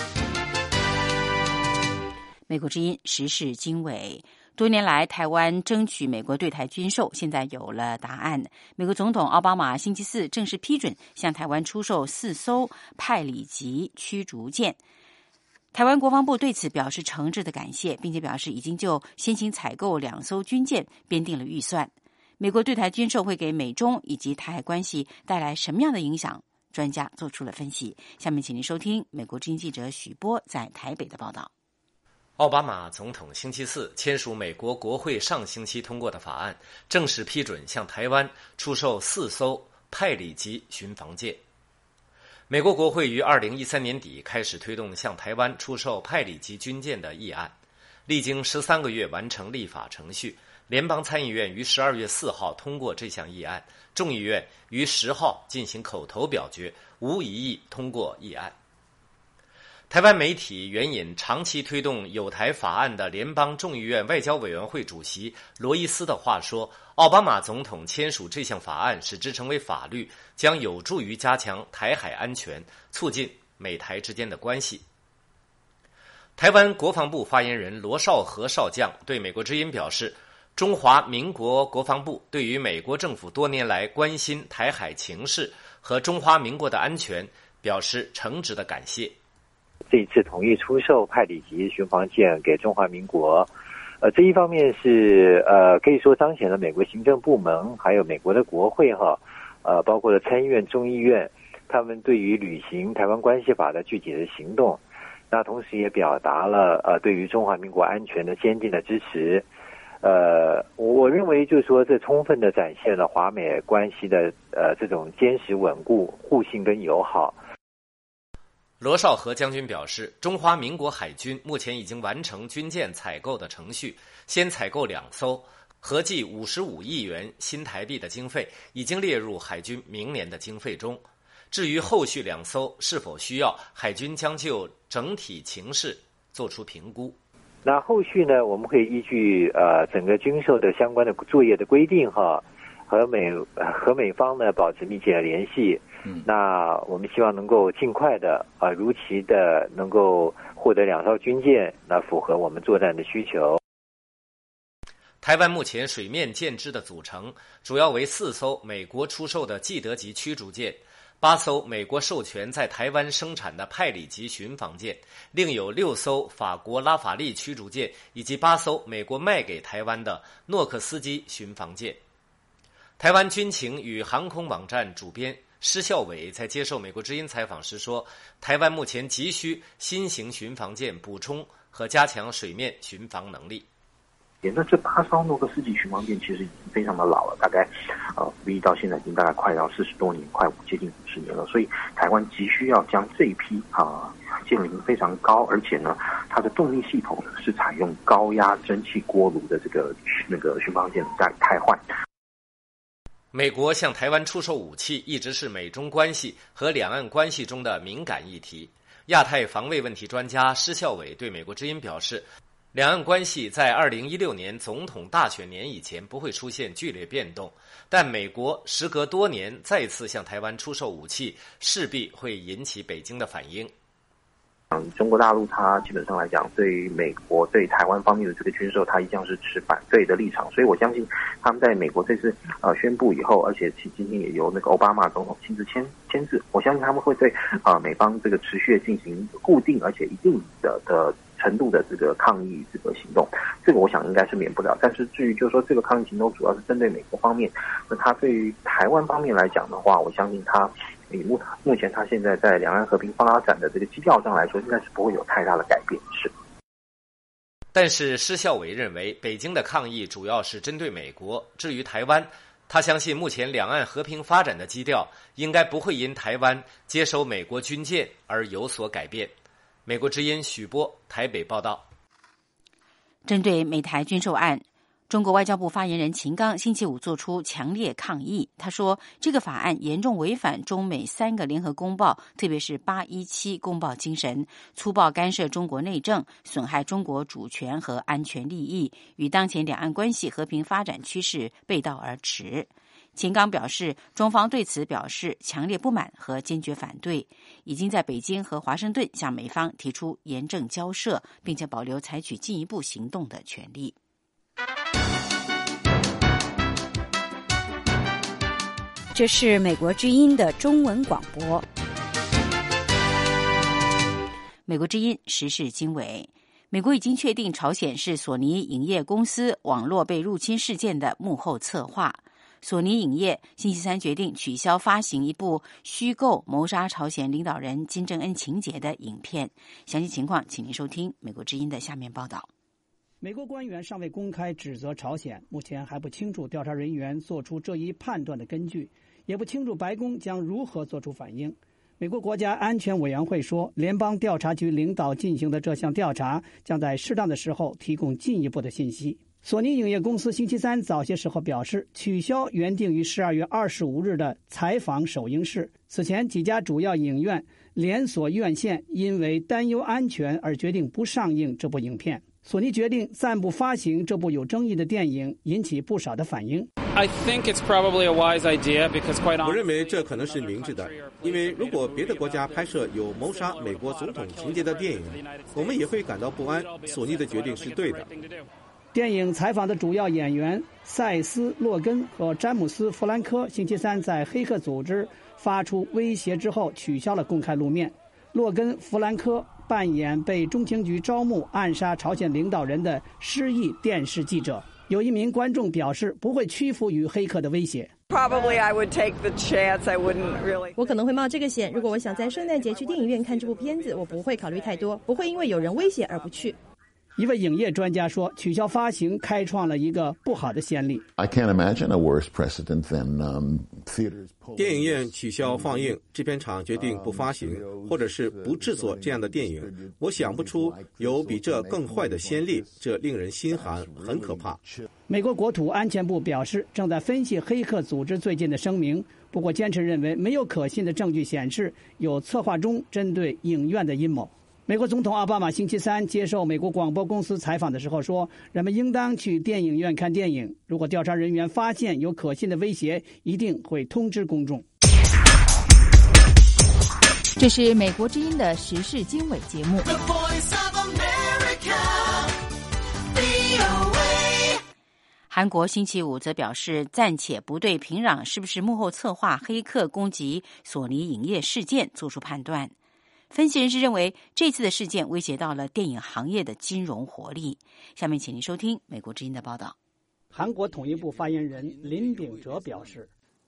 美国之音时事经纬，多年来台湾争取美国对台军售，现在有了答案。美国总统奥巴马星期四正式批准向台湾出售四艘派里级驱逐舰。台湾国防部对此表示诚挚的感谢，并且表示已经就先行采购两艘军舰编定了预算。美国对台军售会给美中以及台海关系带来什么样的影响？专家做出了分析。下面请您收听美国之音记者许波在台北的报道。 奥巴马总统星期四签署美国国会上星期通过的法案，正式批准向台湾出售四艘派里级巡防舰。美国国会于二零一三年底开始推动向台湾出售派里级军舰的议案，历经十三个月完成立法程序。联邦参议院于十二月四号通过这项议案，众议院于十号进行口头表决，无异议通过议案。台湾媒体援引长期推动友台法案的联邦众议院外交委员会主席罗伊斯的话说，奥巴马总统签署这项法案使之成为法律，将有助于加强台海安全，促进美台之间的关系。台湾国防部发言人罗少和少将对美国之音表示，中华民国国防部对于美国政府多年来关心台海情势和中华民国的安全表示诚挚的感谢。 这一次同意出售派里级巡防舰给中华民国，呃，这一方面是呃可以说彰显了美国行政部门还有美国的国会哈，呃，包括了参议院、众议院，他们对于履行台湾关系法的具体的行动，那同时也表达了呃对于中华民国安全的坚定的支持。呃，我认为就是说，这充分的展现了华美关系的呃这种坚实稳固、互信跟友好。 罗少和将军表示，中华民国海军目前已经完成军舰采购的程序，先采购两艘，合计五十五亿元新台币的经费已经列入海军明年的经费中。至于后续两艘是否需要，海军将就整体情势做出评估。 那后续呢，我们会依据呃整个军售的相关的作业的规定哈，和美和美方呢保持密切的联系。嗯，那我们希望能够尽快的啊、呃、如期的能够获得两艘军舰，那符合我们作战的需求。 台湾目前水面舰只的组成主要为四艘美国出售的基德级驱逐舰，八艘美国授权在台湾生产的派里级巡防舰，另有六艘法国拉法利驱逐舰，以及八艘美国卖给台湾的诺克斯基巡防舰。台湾军情与航空网站主编施孝伟在接受美国之音采访时说，台湾目前急需新型巡防舰补充和加强水面巡防能力。 那这八艘诺克斯基巡防舰其实已经非常的老了，大概呃服役到现在已经大概快要四十多年，快接近五十年了，所以台湾急需要将这一批啊舰龄非常高，而且呢它的动力系统呢是采用高压蒸汽锅炉的这个那个巡防舰再汰换。 美国向台湾出售武器一直是美中关系和两岸关系中的敏感议题。亚太防卫问题专家施孝伟对美国之音表示，两岸关系在二零一六年总统大选年以前不会出现剧烈变动，但美国时隔多年再次向台湾出售武器，势必会引起北京的反应。 嗯，中国大陆它基本上来讲，对于美国对台湾方面的这个军售，它一向是持反对的立场，所以我相信他们在美国这次呃宣布以后，而且今天也由那个奥巴马总统亲自签签字，我相信他们会对啊、呃、美方这个持续的进行固定而且一定的的程度的这个抗议这个行动，这个我想应该是免不了。但是至于就是说这个抗议行动主要是针对美国方面，那他对于台湾方面来讲的话，我相信他以目目前他现在在两岸和平发展的这个基调上来说，应该是不会有太大的改变。是。 但是施孝伟认为，北京的抗议主要是针对美国，至于台湾， 他相信目前两岸和平发展的基调应该不会因台湾接收美国军舰而有所改变。美国之音许波台北报道。 针对美台军售案，中国外交部发言人秦刚星期五作出强烈抗议。他说，这个法案严重违反中美三个联合公报，特别是八一七公报精神，粗暴干涉中国内政，损害中国主权和安全利益，与当前两岸关系和平发展趋势背道而驰。秦刚表示，中方对此表示强烈不满和坚决反对，已经在北京和华盛顿向美方提出严正交涉，并且保留采取进一步行动的权利。 这是美国之音的中文广播。 美国之音时事经纬，美国已经确定朝鲜是索尼影业公司网络被入侵事件的幕后策划。索尼影业星期三决定取消发行一部虚构谋杀朝鲜领导人金正恩情节的影片。详细情况，请您收听美国之音的下面报道。 美国官员尚未公开指责朝鲜，目前还不清楚调查人员做出这一判断的根据，也不清楚白宫将如何做出反应。美国国家安全委员会说，联邦调查局领导进行的这项调查将在适当的时候提供进一步的信息。索尼影业公司星期三早些时候表示，取消原定于十二月二十五日的采访首映式。此前几家主要影院连锁院线因为担忧安全而决定不上映这部影片。索尼决定暂不发行这部有争议的电影，引起不少的反应。 I think it's probably a wise idea because quite honestly, 我认为这可能是明智的，因为如果别的国家拍摄有谋杀美国总统情节的电影，我们也会感到不安。索尼的决定是对的。 电影采访的主要演员塞斯·洛根和詹姆斯·弗兰科星期三在黑客组织发出威胁之后取消了公开露面。洛根·弗兰科扮演被中情局招募暗杀朝鲜领导人的失忆电视记者。有一名观众表示不会屈服于黑客的威胁。 Probably I would take the chance. I wouldn't really. 我可能会冒这个险。如果我想在圣诞节去电影院看这部片子，我不会考虑太多，不会因为有人威胁而不去。 一位影业专家说，取消发行开创了一个不好的先例。 I can't imagine a worse precedent than um, theaters. 电影院取消放映，制片厂决定不发行，或者是不制作这样的电影。我想不出有比这更坏的先例，这令人心寒，很可怕。 美国国土安全部表示，正在分析黑客组织最近的声明，不过坚持认为没有可信的证据显示有策划中针对影院的阴谋。美国总统奥巴马星期三接受美国广播公司采访的时候说，人们应当去电影院看电影，如果调查人员发现有可信的威胁，一定会通知公众。 这是美国之音的时事经纬节目。 韩国星期五则表示，暂且不对平壤是不是幕后策划黑客攻击索尼影业事件做出判断。分析人士认为，这次的事件威胁到了电影行业的金融活力。下面请您收听美国之音的报道。 韩国统一部发言人林秉哲表示，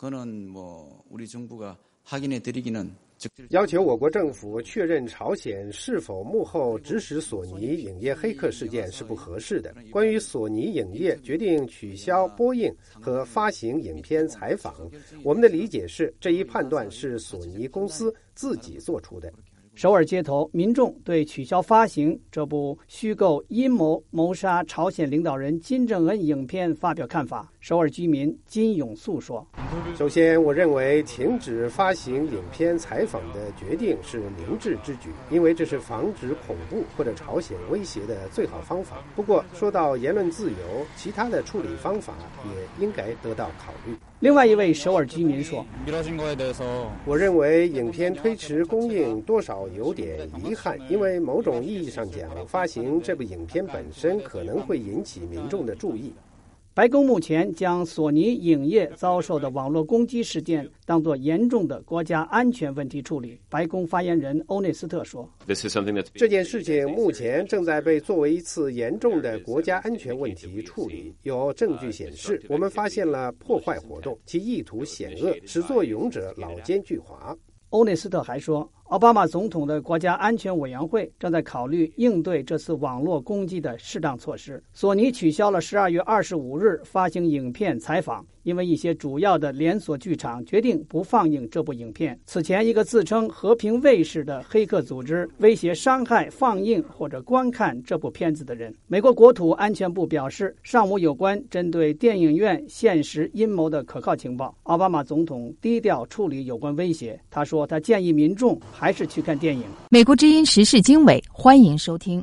要求我国政府确认朝鲜是否幕后指使索尼影业黑客事件是不合适的。关于索尼影业决定取消播映和发行影片采访，我们的理解是，这一判断是索尼公司自己做出的。 首尔街头，民众对取消发行这部虚构阴谋谋杀朝鲜领导人金正恩影片发表看法。首尔居民金永素说， 首先我认为停止发行影片采访的决定是明智之举，因为这是防止恐怖或者朝鲜威胁的最好方法。不过说到言论自由，其他的处理方法也应该得到考虑。 另外一位首尔居民说， 我认为影片推迟公映多少有点遗憾，因为某种意义上讲，发行这部影片本身可能会引起民众的注意。 白宫目前将索尼影业遭受的网络攻击事件当作严重的国家安全问题处理。白宫发言人欧内斯特说， 这件事情目前正在被作为一次严重的国家安全问题处理。有证据显示，我们发现了破坏活动，其意图险恶，始作俑者老奸巨猾。 欧内斯特还说， 奥巴马总统的国家安全委员会正在考虑应对这次网络攻击的适当措施。索尼取消了十二月二十五日发行影片采访，因为一些主要的连锁剧场决定不放映这部影片。此前，一个自称和平卫士的黑客组织威胁伤害放映或者观看这部片子的人。美国国土安全部表示，尚无有关针对电影院现实阴谋的可靠情报。奥巴马总统低调处理有关威胁，他说他建议民众还是去看电影。 美国之音时事经纬，欢迎收听。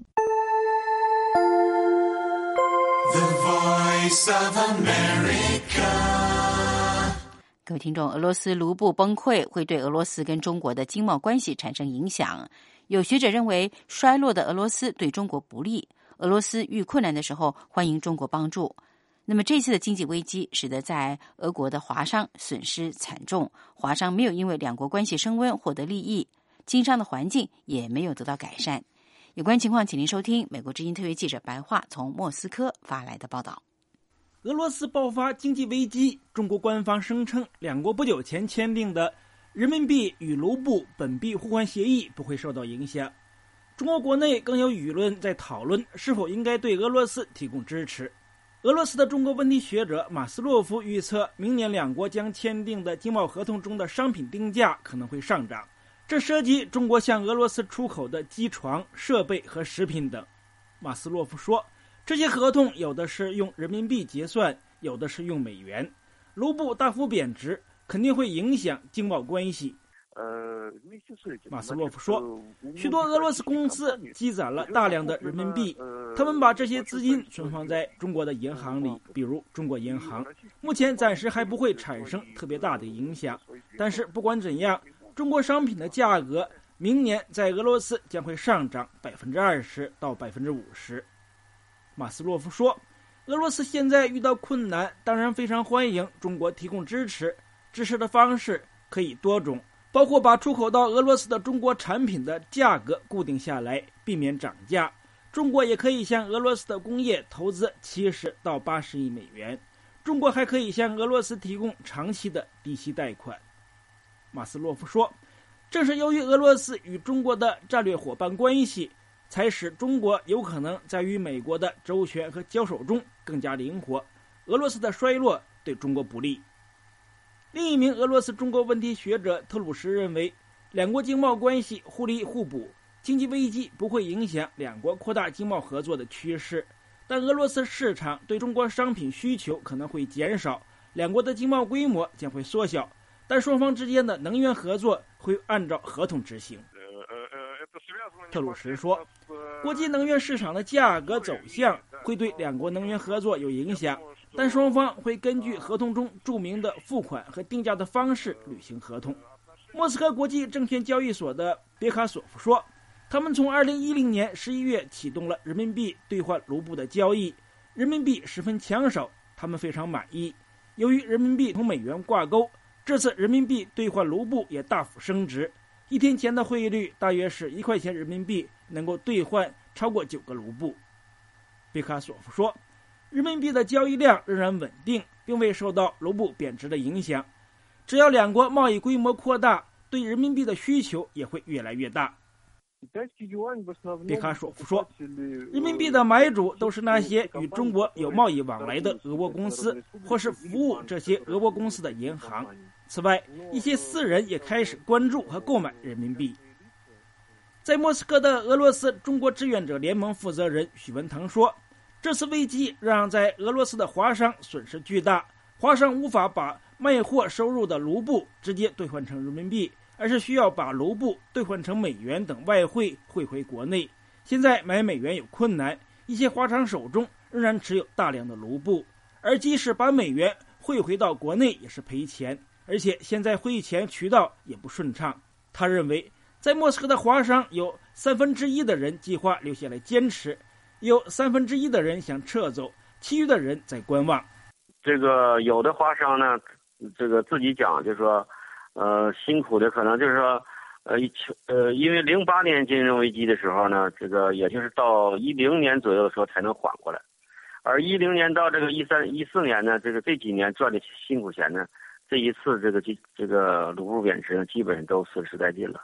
各位听众，俄罗斯卢布崩溃会对俄罗斯跟中国的经贸关系产生影响。有学者认为，衰落的俄罗斯对中国不利，俄罗斯遇困难的时候欢迎中国帮助。那么这次的经济危机使得在俄国的华商损失惨重，华商没有因为两国关系升温获得利益，经商的环境也没有得到改善。有关情况，请您收听美国之音特约记者白桦从莫斯科发来的报道。 俄罗斯爆发经济危机，中国官方声称两国不久前签订的人民币与卢布本币互换协议不会受到影响。中国国内更有舆论在讨论是否应该对俄罗斯提供支持。俄罗斯的中国问题学者马斯洛夫预测，明年两国将签订的经贸合同中的商品定价可能会上涨，这涉及中国向俄罗斯出口的机床、设备和食品等。马斯洛夫说，这些合同有的是用人民币结算，有的是用美元，卢布大幅贬值肯定会影响经贸关系。马斯洛夫说，许多俄罗斯公司积攒了大量的人民币，他们把这些资金存放在中国的银行里，比如中国银行，目前暂时还不会产生特别大的影响。但是不管怎样，中国商品的价格明年在俄罗斯将会上涨百分之二十到百分之五十。马斯洛夫说，俄罗斯现在遇到困难，当然非常欢迎中国提供支持，支持的方式可以多种，包括把出口到俄罗斯的中国产品的价格固定下来，避免涨价。中国也可以向俄罗斯的工业投资七十到八十亿美元。中国还可以向俄罗斯提供长期的低息贷款。马斯洛夫说，正是由于俄罗斯与中国的战略伙伴关系，才使中国有可能在与美国的周旋和交手中更加灵活。俄罗斯的衰落对中国不利。另一名俄罗斯中国问题学者特鲁什认为，两国经贸关系互利互补，经济危机不会影响两国扩大经贸合作的趋势，但俄罗斯市场对中国商品需求可能会减少，两国的经贸规模将会缩小，但双方之间的能源合作会按照合同执行。特鲁什说，国际能源市场的价格走向会对两国能源合作有影响，但双方会根据合同中注明的付款和定价的方式履行合同。莫斯科国际证券交易所的别卡索夫说，他们从二零一零年十一月启动了人民币兑换卢布的交易，人民币十分抢手，他们非常满意。由于人民币同美元挂钩，这次人民币兑换卢布也大幅升值，一天前的汇率大约是一块钱人民币能够兑换超过九个卢布。别卡索夫说，人民币的交易量仍然稳定，并未受到卢布贬值的影响。只要两国贸易规模扩大，对人民币的需求也会越来越大。别卡索夫说，人民币的买主都是那些与中国有贸易往来的俄国公司，或是服务这些俄国公司的银行。此外，一些私人也开始关注和购买人民币。在莫斯科的俄罗斯中国志愿者联盟负责人许文腾说，这次危机让在俄罗斯的华商损失巨大，华商无法把卖货收入的卢布直接兑换成人民币，而是需要把卢布兑换成美元等外汇汇回国内。现在买美元有困难，一些华商手中仍然持有大量的卢布，而即使把美元汇回到国内也是赔钱，而且现在汇钱渠道也不顺畅。他认为，在莫斯科的华商有三分之一的人计划留下来坚持，有三分之一的人想撤走，其余的人在观望。 这个有的华商呢，这个自己讲就是说，呃，辛苦的可能就是说，呃，呃，因为零八年金融危机的时候呢，这个也就是到一零年左右的时候才能缓过来，而一零年到这个一三一四年呢，这个这几年赚的辛苦钱呢，这一次这个这这个卢布贬值呢，基本上都损失殆尽了。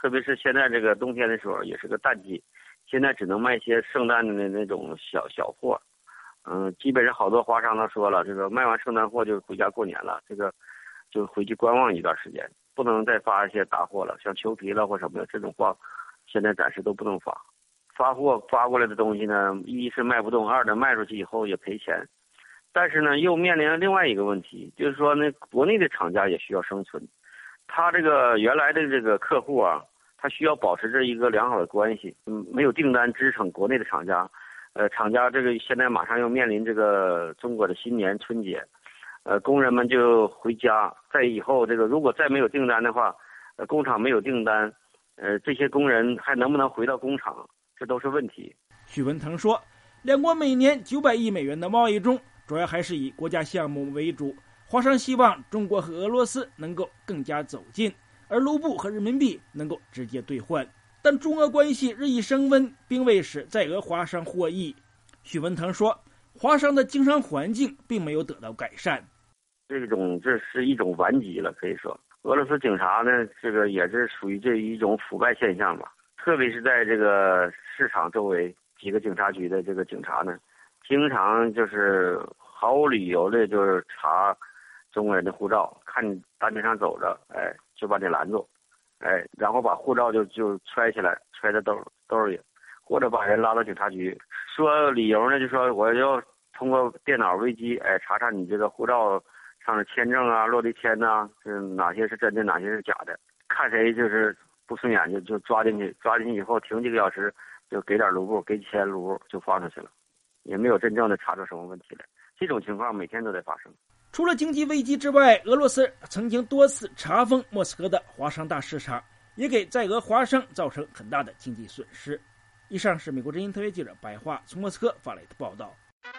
特别是现在这个冬天的时候也是个淡季，现在只能卖些圣诞的那种小小货。嗯，基本上好多花商都说了，这个卖完圣诞货就回家过年了，这个就回去观望一段时间，不能再发一些大货了，像裘皮了或什么的这种货，现在暂时都不能发。发货发过来的东西呢，一是卖不动，二的卖出去以后也赔钱。但是呢，又面临另外一个问题，就是说呢，国内的厂家也需要生存，他这个原来的这个客户啊，他需要保持着一个良好的关系，嗯，没有订单支撑国内的厂家，呃，厂家这个现在马上要面临这个中国的新年春节，呃，工人们就回家，在以后这个如果再没有订单的话，呃，工厂没有订单，呃，这些工人还能不能回到工厂？这都是问题。 许文腾说，两国每年九百亿美元的贸易中，主要还是以国家项目为主。华商希望中国和俄罗斯能够更加走近，而卢布和人民币能够直接兑换。但中俄关系日益升温，并未使在俄华商获益。许文腾说，华商的经商环境并没有得到改善。 这种这是一种顽疾了，可以说，俄罗斯警察呢，这个也是属于这一种腐败现象吧。特别是在这个市场周围几个警察局的这个警察呢，经常就是毫无理由的，就是查中国人的护照，看你大街上走着，哎，就把你拦住，哎，然后把护照就就揣起来，揣在兜兜里，或者把人拉到警察局，说理由呢，就说我要通过电脑微机，哎，查查你这个护照上的签证啊、落地签呐、啊，是哪些是真的，哪些是假的，看谁就是不顺眼就就抓进去，抓进去以后停几个小时，就给点卢布，给几千卢布就放出去了，也没有真正的查出什么问题来。这种情况每天都在发生。 除了经济危机之外，俄罗斯曾经多次查封莫斯科的华商大市场，也给在俄华商造成很大的经济损失。以上是美国之音特约记者白桦从莫斯科发来的报道。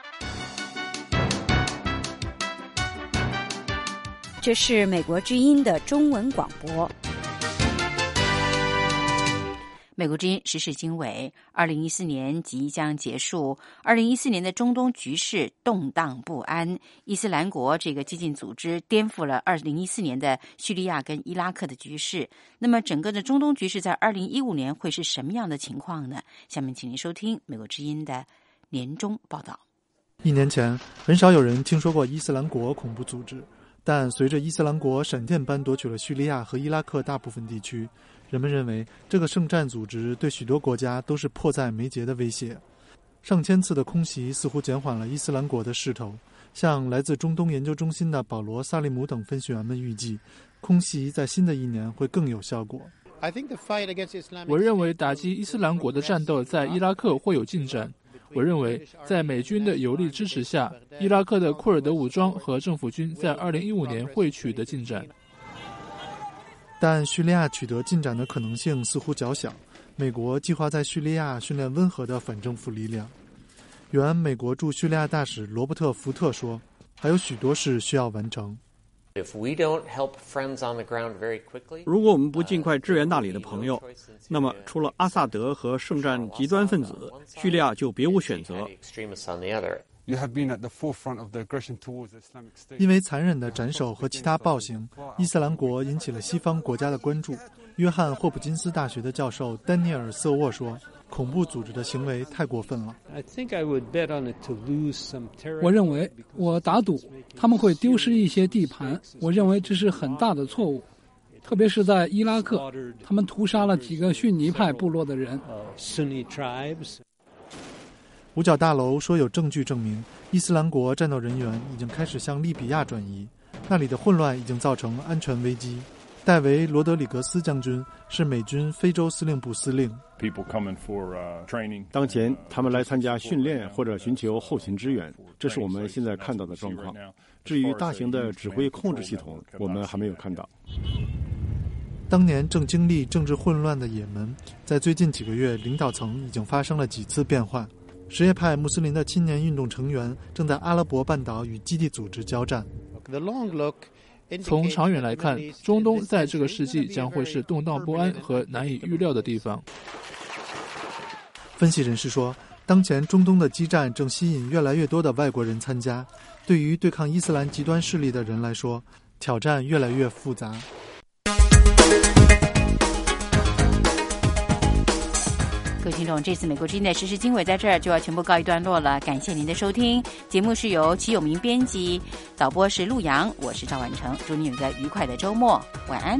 这是美国之音的中文广播。 美国之音时事经纬，二零一四年即将结束。二零一四年的中东局势动荡不安，伊斯兰国这个激进组织颠覆了二零一四年的叙利亚跟伊拉克的局势。那么整个的中东局势在二零一五年会是什么样的情况呢？下面请您收听美国之音的年终报道。 一年前，很少有人听说过伊斯兰国恐怖组织，但随着伊斯兰国闪电般夺取了叙利亚和伊拉克大部分地区，人们认为这个圣战组织对许多国家都是迫在眉睫的威胁。上千次的空袭似乎减缓了伊斯兰国的势头，像来自中东研究中心的保罗·萨利姆等分析员们预计，空袭在新的一年会更有效果。 我认为打击伊斯兰国的战斗在伊拉克会有进展。我认为在美军的有力支持下，伊拉克的库尔德武装和政府军在二零一五年会取得进展。 但叙利亚取得进展的可能性似乎较小。美国计划在叙利亚训练温和的反政府力量。原美国驻叙利亚大使罗伯特·福特说，还有许多事需要完成。 如果我们不尽快支援那里的朋友，那么除了阿萨德和圣战极端分子，叙利亚就别无选择。 因为残忍的斩首和其他暴行，伊斯兰国引起了西方国家的关注。约翰霍普金斯大学的教授丹尼尔·瑟沃说，恐怖组织的行为太过分了。 我认为我打赌他们会丢失一些地盘，我认为这是很大的错误，特别是在伊拉克，他们屠杀了几个逊尼派部落的人。 五角大楼说有证据证明伊斯兰国战斗人员已经开始向利比亚转移，那里的混乱已经造成安全危机。戴维·罗德里格斯将军是美军非洲司令部司令。 当前他们来参加训练或者寻求后勤支援，这是我们现在看到的状况。至于大型的指挥控制系统，我们还没有看到。 当年正经历政治混乱的也门，在最近几个月领导层已经发生了几次变换。什叶派穆斯林的青年运动成员正在阿拉伯半岛与基地组织交战。 从长远来看，中东在这个世纪将会是动荡不安和难以预料的地方。 分析人士说，当前中东的激战正吸引越来越多的外国人参加，对于对抗伊斯兰极端势力的人来说，挑战越来越复杂。 各位听众，这次美国之音的时事经纬在这儿就要全部告一段落了，感谢您的收听。节目是由齐永明编辑，导播是陆阳，我是赵婉成，祝你有个愉快的周末，晚安。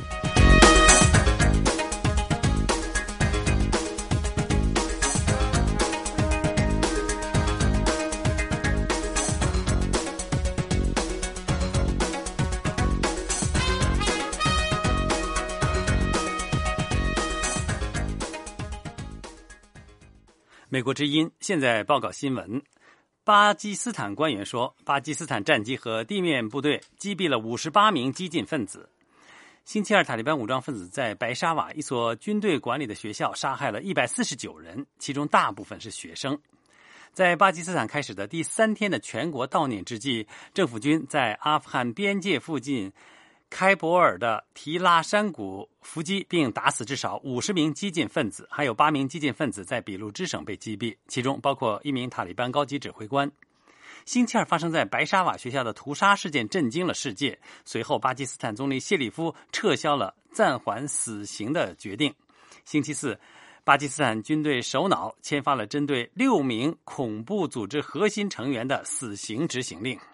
美国之音现在报告新闻。巴基斯坦官员说，巴基斯坦战机和地面部队击毙了五十八名激进分子。星期二，塔利班武装分子在白沙瓦一所军队管理的学校杀害了一百四十九人，其中大部分是学生。在巴基斯坦开始的第三天的全国悼念之际，政府军在阿富汗边界附近开伯尔的提拉山谷伏击并打死至少五十名激进分子，还有八名激进分子在俾路支省被击毙，其中包括一名塔利班高级指挥官。星期二发生在白沙瓦学校的屠杀事件震惊了世界，随后巴基斯坦总理谢里夫撤销了暂缓死刑的决定。星期四，巴基斯坦军队首脑签发了针对六名恐怖组织核心成员的死刑执行令。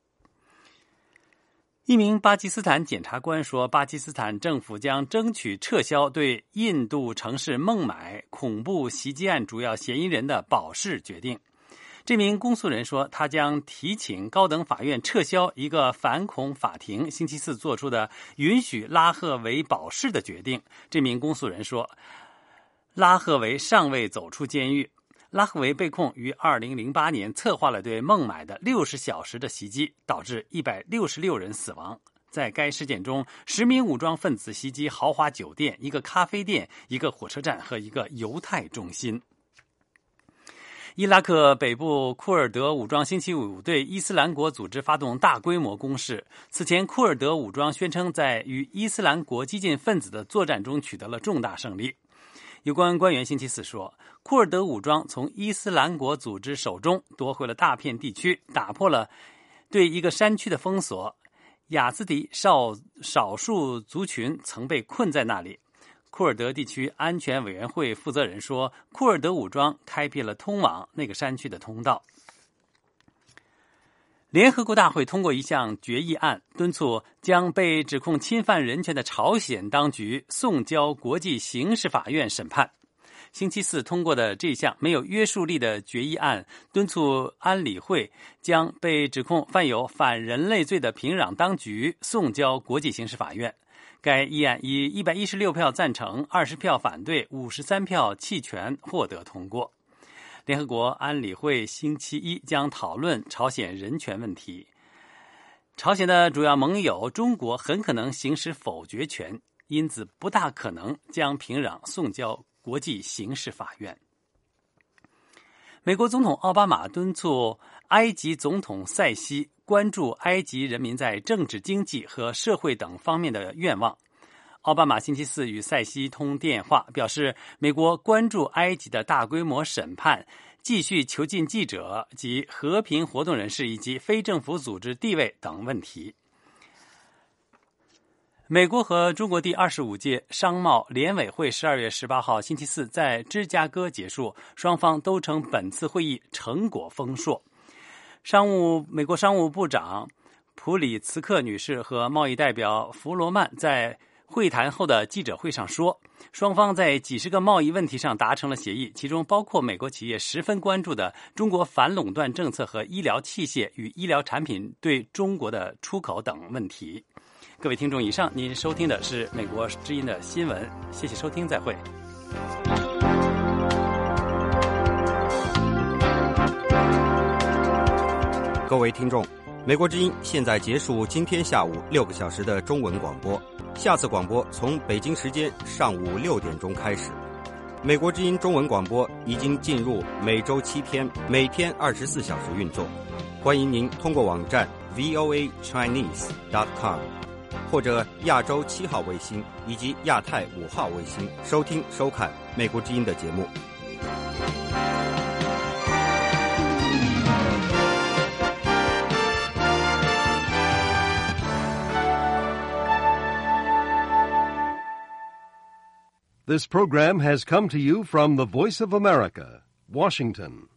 一名巴基斯坦检察官说，巴基斯坦政府将争取撤销对印度城市孟买恐怖袭击案主要嫌疑人的保释决定。这名公诉人说，他将提请高等法院撤销一个反恐法庭星期四做出的允许拉赫维保释的决定。这名公诉人说，拉赫维尚未走出监狱。拉赫维被控于二零零八年策划了对孟买的六十小时的袭击，导致一百六十六人死亡。在该事件中，十名武装分子袭击豪华酒店、一个咖啡店、一个火车站和一个犹太中心。伊拉克北部库尔德武装星期五对伊斯兰国组织发动大规模攻势。此前，库尔德武装宣称在与伊斯兰国激进分子的作战中取得了重大胜利。有关官员星期四说，库尔德武装从伊斯兰国组织手中夺回了大片地区，打破了对一个山区的封锁。雅兹迪少少数族群曾被困在那里。库尔德地区安全委员会负责人说，库尔德武装开辟了通往那个山区的通道。联合国大会通过一项决议案，敦促将被指控侵犯人权的朝鲜当局送交国际刑事法院审判。星期四通过的这项没有约束力的决议案，敦促安理会将被指控犯有反人类罪的平壤当局送交国际刑事法院。该议案以一百一十六票赞成、二十票反对、五十三票弃权获得通过。联合国安理会星期一将讨论朝鲜人权问题。朝鲜的主要盟友中国很可能行使否决权，因此不大可能将平壤送交国际刑事法院。美国总统奥巴马敦促埃及总统塞西关注埃及人民在政治、经济和社会等方面的愿望。奥巴马星期四与塞西通电话，表示美国关注埃及的大规模审判、继续囚禁记者及和平活动人士以及非政府组织地位等问题。美国和中国第二十五届商贸联委会十二月十八号星期四在芝加哥结束，双方都称本次会议成果丰硕。商务美国商务部长普里茨克女士和贸易代表弗罗曼在会谈后的记者会上说，双方在几十个贸易问题上达成了协议，其中包括美国企业十分关注的中国反垄断政策和医疗器械与医疗产品对中国的出口等问题。各位听众，以上您收听的是美国之音的新闻，谢谢收听，再会。 各位听众，美国之音现在结束今天下午六个小时的中文广播，下次广播从北京时间上午六点钟开始。美国之音中文广播已经进入每周七天，每天二十四小时运作。欢迎您通过网站 v o a chinese dot com 或者亚洲七号卫星以及亚太五号卫星收听收看美国之音的节目。 This program has come to you from the Voice of America, Washington.